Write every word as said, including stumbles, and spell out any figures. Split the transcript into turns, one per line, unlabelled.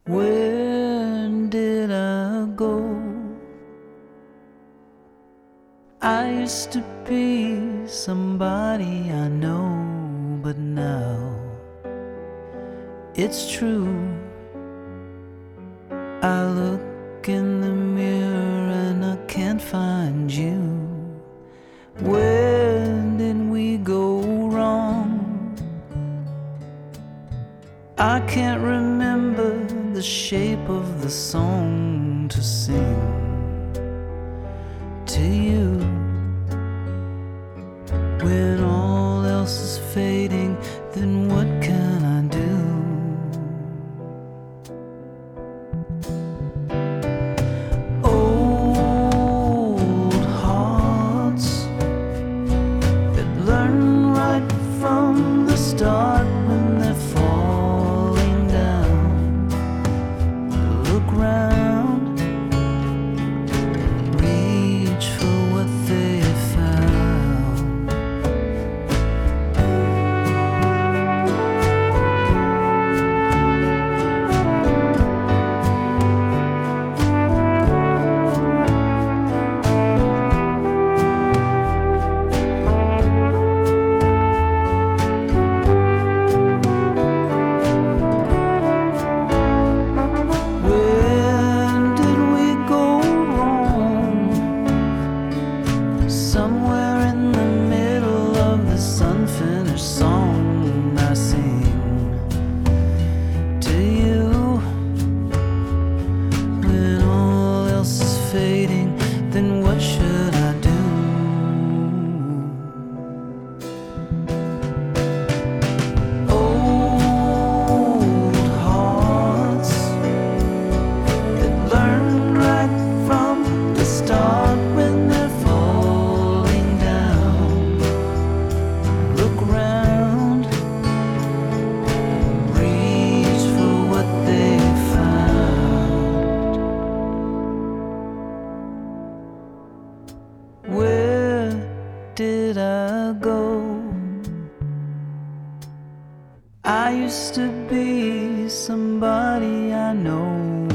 Where did I go? I used to be somebody I know, but now it's true. I look in the mirror and I can't find you. Where did we go wrong? I can't remember the shape of the song to sing to you. When all else is fading, then what can I do? Old hearts that learn right from the start when they're falling down. Look round, reach for what they found. Somewhere in the middle of this unfinished song I sing to you. When all else is fading, then what should I do? Old hearts that learned right from the start when they're Where did I go? I used to be somebody I know,